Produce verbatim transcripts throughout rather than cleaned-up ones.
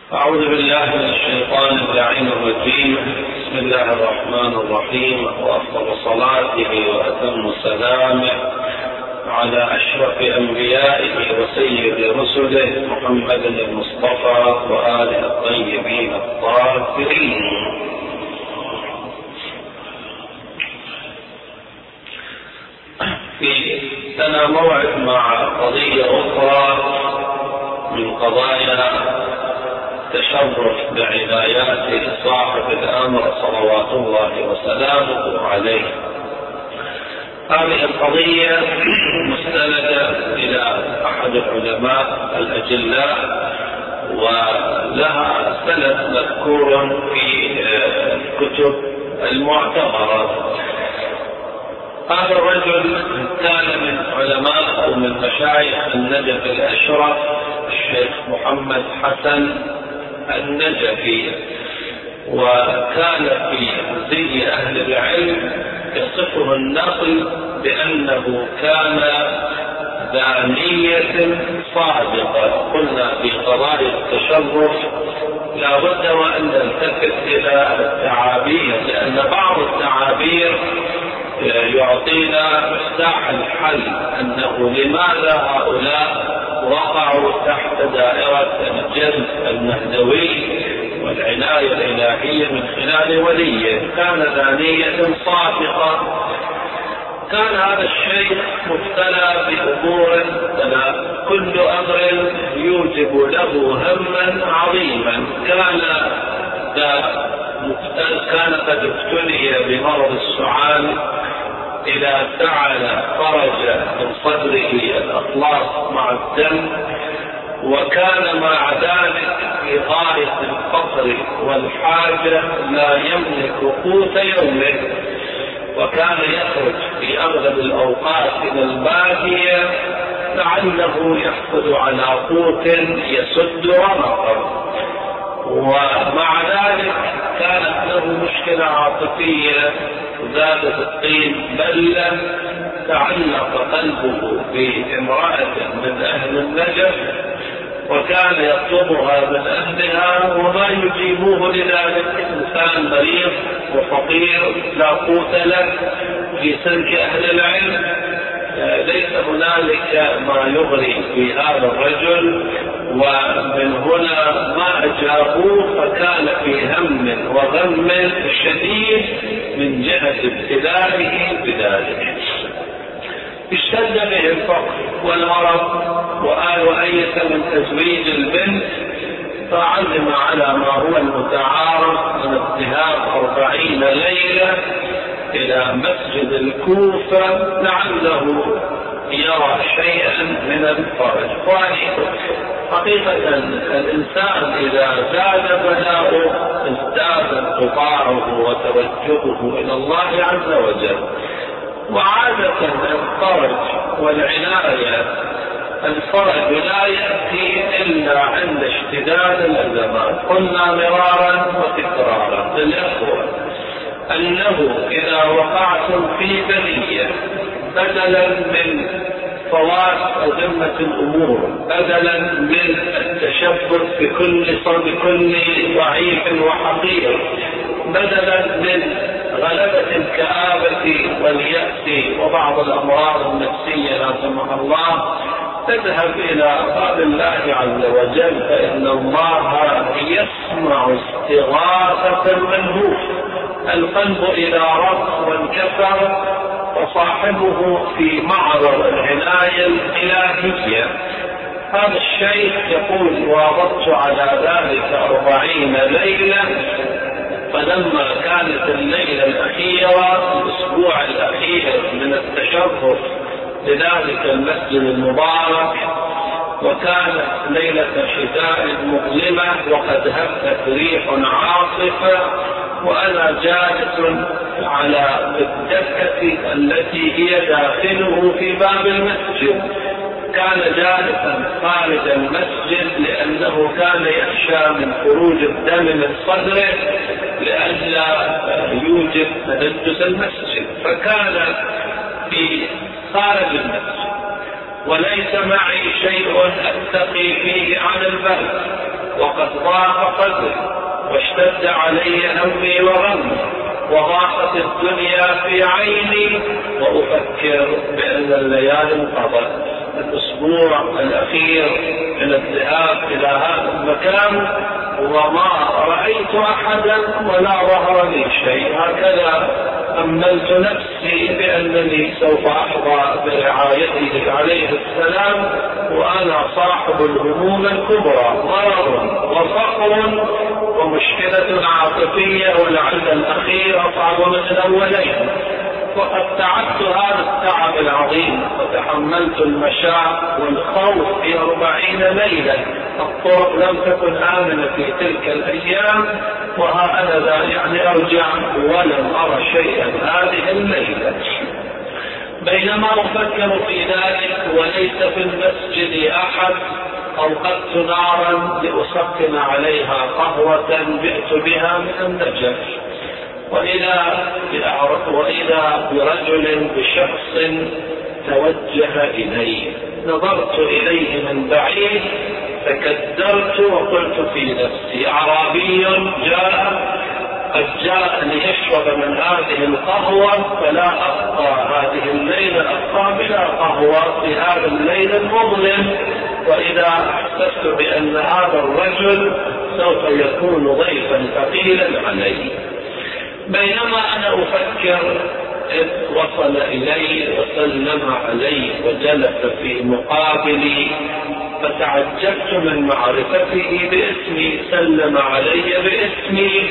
أعوذ بالله من الشيطان اللعين الرجيم. بسم الله الرحمن الرحيم، وأفضل صلاته وأتم سلامه على أشرف أنبيائه وسيد رسله محمد المصطفى وآله الطيبين الطاهرين. في لنا موعد مع قضية أخرى من قضايا تشرف بعنايات صاحب الأمر صلوات الله وسلامه عليه. هذه القضية مستندة إلى أحد العلماء الأجلاء، ولها سند مذكور في الكتب المعتبرة. هذا الرجل كان من علماء أو من مشايخ النجف الأشرف الشيخ محمد حسن النجفي، وكان في زي أهل العلم يصفه النقل بأنه كان ذا نية صادقة. قلنا في قضايا التشرف لا بد وأن نلتفت إلى التعابير، لأن بعض التعابير يعطينا مفتاح الحل أنه لماذا هؤلاء وقعوا تحت دائرة الجذب المهدوي والعناية الإلهية من خلال وليه. كان ذا نية صادقة. كان هذا الشيخ مبتلى بأمور، كل أمر يوجب له هما عظيما. كان كان قد ابتلي بمرض السعال، إذا سعل خرج من صدره الأطلاس مع الدم، وكان مع ذلك في غاية الفقر والحاجة، لا يملك قوت يومه، وكان يخرج في أغلب الأوقات إلى البادية لعله يحصل على قوت يسد رمقه. ومع ذلك كانت له مشكلة عاطفية زادت الطين بلة، تعلق قلبه بامرأة من أهل النجف، وكان يطلبها من أهلها وما يجيبوه لذلك. إنسان مريض وفقير لا قوت له في سلك أهل العلم، ليس هنالك ما يغري في هذا الرجل، ومن هنا ما أجابوه، فكان في هم وغم شديد من جهة ابتلائه بذلك. اشتد به الفقر والمرض، وآل وأيس من تزويج البنت، فعزم على ما هو المتعارف من اذهاب أربعين ليلة إلى مسجد الكوفة لعله يرى شيئا من الفرج. حقيقة الإنسان إذا زاد بلاؤه ازداد انقطاعه وتوجهه إلى الله عز وجل. وعادة الفرج والعناية، الفرج لا يأتي إلا عند اشتداد الأزمات. قلنا مرارا وتكرارا للإخوة أنه إذا وقعتم في بلية، بدلا من فوات أزمة الأمور، بدلا من التشبث بكل بكل ضعيف وحقير، بدلا من غلبة الكآبة واليأس وبعض الأمراض النفسية لا سمح الله، تذهب إلى باب الله عز وجل، فإن الله يسمع استغاثة المنهوف. القلب إذا رق وانكسر وصاحبه في معرض العناية الإلهية. هذا الشيخ يقول: واظبت على ذلك أربعين ليلة، فلما كانت الليلة الأخيرة الأسبوع الأخير من التشرف لذلك المسجد المبارك، وكانت ليلة شتاء مظلمة وقد هبت ريح عاصفة، وأنا جالس على الدكة التي هي داخله في باب المسجد. كان جالسا خارج المسجد لأنه كان يخشى من خروج الدم من صدره لئلا يوجد تدنس المسجد، فكان في خارج المسجد وليس معي شيء أتقي فيه عن الباب. وقد ضاق صدري واشتد علي همي وغمي وضاقت الدنيا في عيني وأفكر بأن الليالي انقضت. الأسبوع الأخير من الذهاب إلى هذا المكان وما رأيت أحدا ولا ظهر لي شيء. هكذا أملت نفسي بأنني سوف أحظى برعايته عليه السلام وأنا صاحب الهموم الكبرى، مرض وفقر ومشكلة عاطفية ولعل الأخير أصعب من الأولين. وقد تعبت هذا التعب العظيم وتحملت المشاق والخوف في أربعين ليلة. الطرق لم تكن آمنة في تلك الأيام وها أنا ذا يعني أرجع ولم أرى شيئا هذه الليلة. بينما أفكر في ذلك وليس في المسجد أحد أوقدت نارا لأسخن عليها قهوة بئت بها من النجف، وإذا وإذا برجل بشخص توجه إلي. نظرت إليه من بعيد فكدرت وقلت في نفسي أعرابي جاء قد جاء ليشرب من هذه القهوة فلا أبقى هذه الليلة أبقى بلا قهوة في هذا الليل المظلم، وإذا أحسست بأن هذا الرجل سوف يكون ضيفا ثقيلا علي. بينما أنا أفكر إذ وصل إلي وسلم علي وجلس في مقابلي فتعجبت من معرفته باسمي، سلم علي باسمي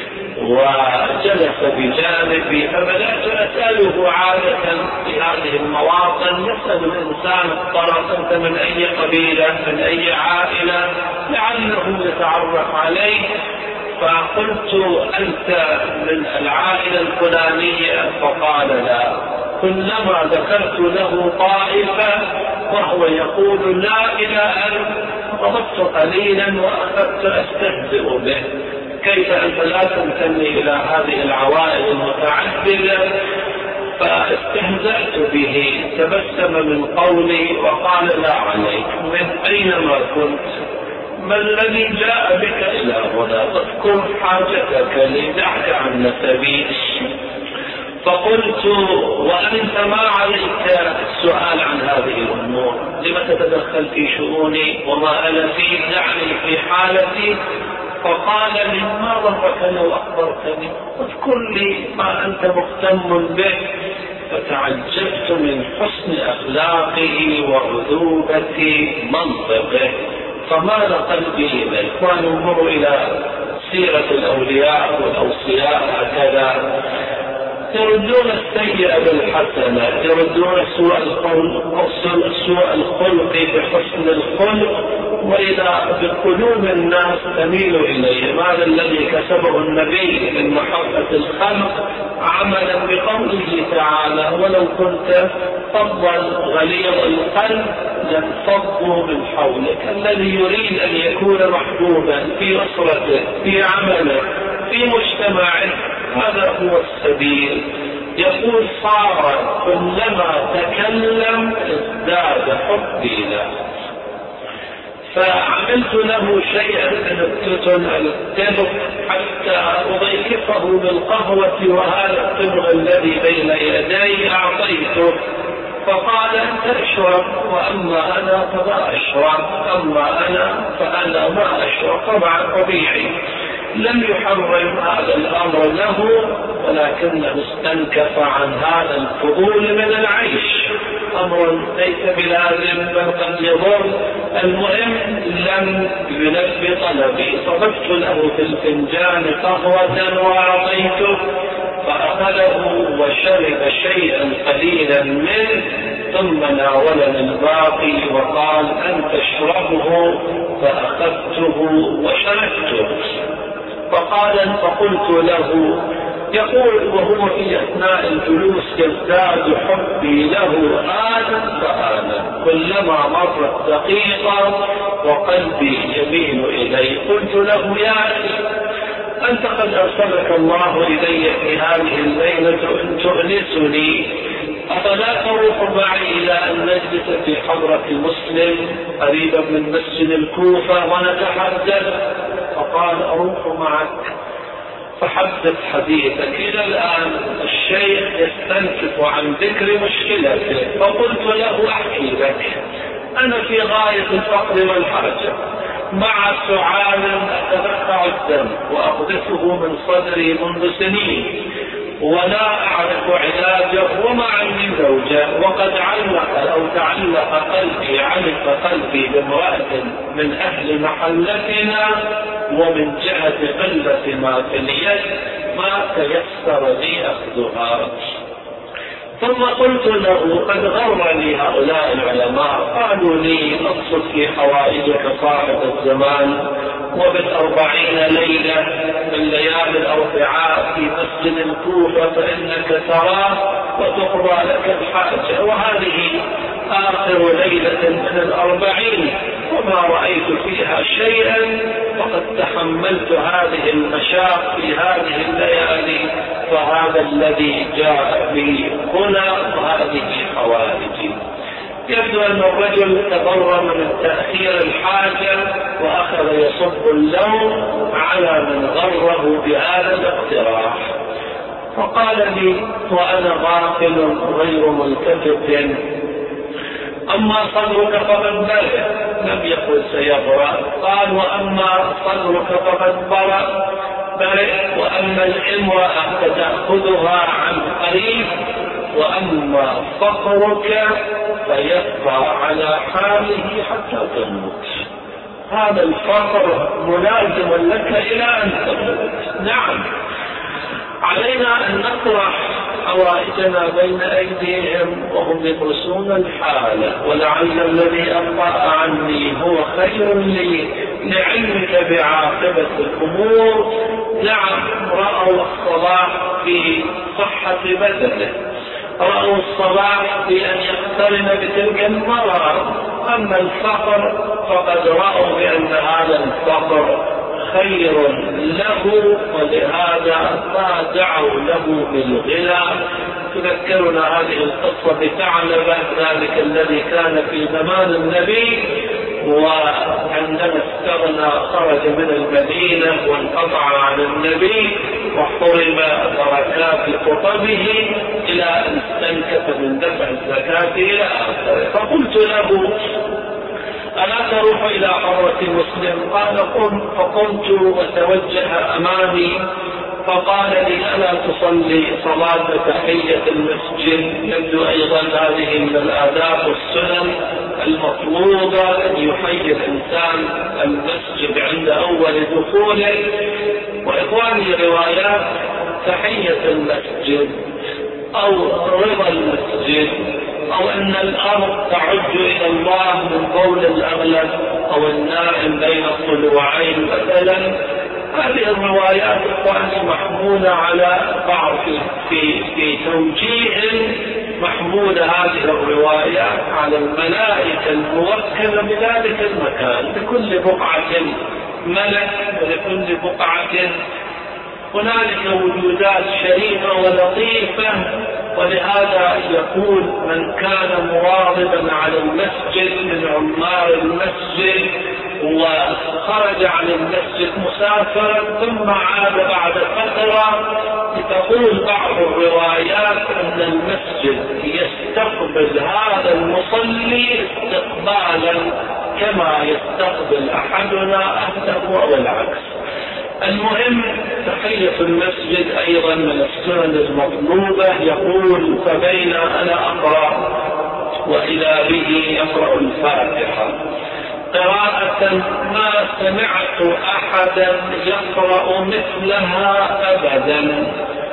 وجلس بجانبي فبدأت أسأله عادة في هذه المواطن يسأل الإنسان الطرف أنت من أي قبيلة من أي عائلة لعله يتعرف عليه، فقلت أنت من العائلة الفلانية فقال لا. كلما ذكرت له طائفة وهو يقول لا إلى أن غضبت قليلا وأخذت أستهزئ به. كيف أنت لا تنتمي إلى هذه العوائل المتعددة؟ فاستهزأت به، تبسم من قولي وقال لا عليك من أينما كنت ما الذي جاء بك إلى هنا؟ اذكر حاجتك لي، دعك عن نسبي. فقلت وأنت ما عليك السؤال عن هذه الأمور، لم تتدخل في شؤوني وما أنا فيه، دعني في حالتي. فقال لي ما ضرك لو أخبرتني، اذكر لي ما أنت مهتم به. فتعجبت من حسن أخلاقه وعذوبة منطقه فمال قلبي إليه. وننظر إلى سيرة الأولياء والأوصياء هكذا يردون السيئة بالحسنة، يردون سوء الخلق سوء الخلق بحسن الخلق، وإذا بقلوب الناس تميل إليه. هذا الذي كسبه النبي من محبة الخلق عملا بقوله تعالى ولو كنت فظا غليظ القلب لانفضوا من حولك. الذي يريد أن يكون محبوبا في أسرته في عمله في مجتمعه هذا هو السبيل. يقول صار كلما تكلم ازداد حبي له. فعملت له شيئا من التتن التبغ حتى أضيفه بالقهوة وهذا التبغ الذي بين يدي أعطيته. فقال أنت اشرب وأما أنا فما أشرب، أما أنا فأنا ما أشرب. طبعا طبيعي لم يحرم هذا الأمر له ولكنه استنكف عن هذا الفضول من العيش، أمر ليس بلازم بل قد يضر. المهم لم يلبي طلبي، صببت له في الفنجان قهوة وأعطيته فأخذه وشرب شيئا قليلا منه ثم ناولني الباقي وقال أنت اشربه، فأخذته وشربته. فقال فقلت له يقول وهو في أثناء الجلوس يزداد حبي له آنا فآنا كلما مرت دقيقة وقلبي يميل إليه. قلت له يا أخي أنت قد أرسلك الله إلي في هذه الليلة أن تؤنسني أفلا تروح معي إلى أن نجلس في حضرة مسلم قريبا من مسجد الكوفة ونتحدث؟ فقال أروح معك. فحدث حديثك. إلى الآن الشيخ يستنكف عن ذكر مشكلته، فقلت له أحكي لك، أنا في غاية الفقر والحاجة، مع سعال أتبقع الدم وأقذفه من صدري منذ سنين ولا أعرف علاجه، وما عندي زوجة، وقد علق أو تعلق قلبي علق قلبي بامرأة من أهل محلتنا، ومن جهة قلة ما في اليد ما تيسر لي أخذها. ثم قلت له قد غرني هؤلاء العلماء، قالوا لي اقصد في حوائجك صاحب الزمان، وبالأربعين ليلة من ليالي الأربعاء في مسجد الكوفة فإنك تراه وتقضى لك الحاجة، وهذه آخر ليلة من الأربعين وما رأيت فيها شيئا، وقد تحملت هذه المشاق في هذه الليالي، فهذا الذي جاء بي هنا وهذه حوائجي. يبدو أن الرجل تضرر من تأخير الحاجة وأخذ يصب اللوم على من غره بهذا الاقتراح. فقال لي وأنا غافل غير ملتفت: أما صدرك فقد برئ. لم يقل سيبرأ، قال: وأما صدرك فقد برئ برئ وأما الامرأة فتأخذها عن قريب، وأما فقرك فيبقى على حاله حتى تموت. هذا الفقر ملازم لك إلى أن تموت. نعم، علينا أن نطرح حوائجنا بين أيديهم وهم يدرسون الحالة، ولعل الذي أبطأ عني هو خير لي لعلمك بعاقبة الأمور. نعم، رأوا الصلاح في صحة بدنه، رأوا الصلاح في أن يقترن بتلك المرأة. أما الفقر فقد رأوا بأن هذا الفقر خير له، ولهذا ما دعوا له بالغنى. تذكرنا هذه القصة بثعلبة ذلك الذي كان في زمان النبي، وعندما استغنى خرج من المدينة وانقطع عن النبي وحرم بركات خطبه إلى أن استنكف من دفع الزكاة إلى آخره. فقلت له: ألا تروح إلى حضرة مسلم؟ قال: قم. فقمت وتوجه أمامي فقال لي: ألا تصلي صلاة تحية المسجد؟ يبدو أيضا هذه من الآداب والسنن المطلوبة، أن يحيي الإنسان المسجد عند أول دخوله. وإخواني، روايات تحية المسجد أو رضا المسجد أو أن الأرض تعج إلى الله من قول الأغلب أو النائم بين الطلوعين مثلا، هذه الروايات إخواني محمولة على بعض في, في, في توجيه محمولة هذه الروايات على الملائكة الموكلة بذلك المكان. لكل بقعة ملك ولكل بقعة هنالك وجودات شريفة ولطيفة. ولهذا يقول: من كان مواظبا على المسجد من عمار المسجد وخرج عن المسجد مسافرا ثم عاد بعد فترة، تقول بعض الروايات أن المسجد يستقبل هذا المصلي استقبالا كما يستقبل أحدنا أهله أو العكس. المهم، تحية المسجد أيضا من السنن المطلوبة. يقول: فبين أنا أقرأ وإذا به يقرأ الفاتحة قراءة ما سمعت أحدا يقرأ مثلها أبدا،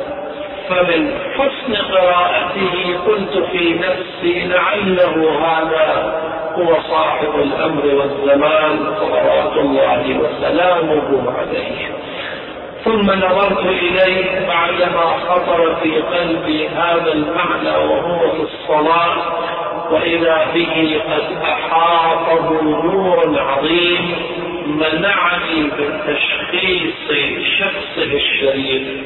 فمن حسن قراءته قلت في نفسي: لعله هذا هو صاحب الأمر والزمان صلوات الله وسلامه عليه. ثم نظرت إليه بعدما خطر في قلبي هذا المعنى وهو في الصلاة، وإذا به قد أحاطه نور عظيم منعني من تشخيص شخصه الشريف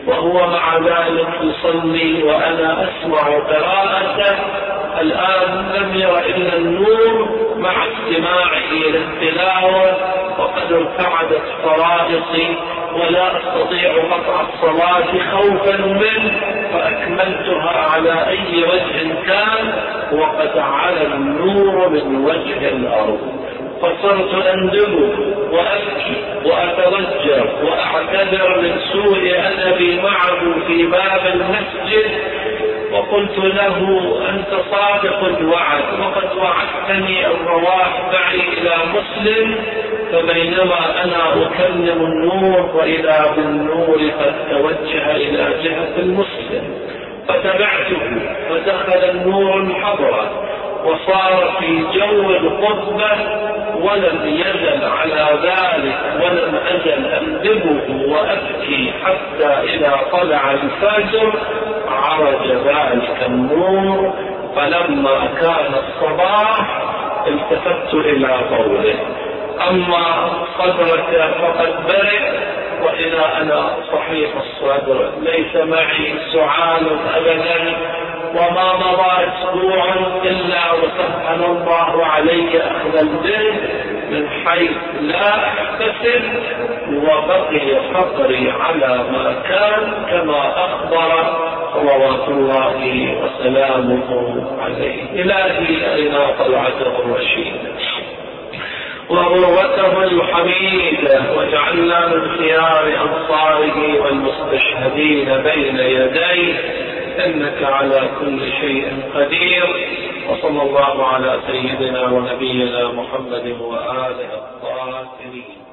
وهو مع ذلك يصلي وأنا أسمع قراءته. الآن لم ير إلا النور مع استماعه للتلاوة، وقد ارتعدت فرائصي ولا أستطيع قطع الصلاة خوفا منه، فأكملتها على أي وجه كان، وقد على النور من وجه الأرض. فصرت أندب وأبكي وأتضجر وأعتذر من سوء أدبي معه في باب المسجد، وقلت له: أنت صادق الوعد، وقد وعدتني الرواح معي إلى مسلم. فبينما أنا أكلم النور وإذا بالنور قد توجه إلى جهة المسلم، فتبعته فدخل النور الحضرة وصار في جو الخطبة، ولم يزل على ذلك ولم أزل أندبه وأبكي حتى إذا طلع الفجر عرج ذلك النور. فلما كان الصباح التفت إلى قوله: أما صدرك فقد برئ، وإذا أنا صحيح الصدر ليس معي سعال أبدا، وما مضى أسبوع إلا وسهل الله علي أخذ البر من حيث لا أحتسب، وبقي فقري على ما كان كما أخبر صلوات الله وسلامه عليه. إلهي أرنا طلعته الرشيدة وغروته الحميدة، واجعلنا من خيار أنصاره والمستشهدين بين يديه، إنك على كل شيء قدير. وصلى الله على سيدنا ونبينا محمد وآله الطاهرين.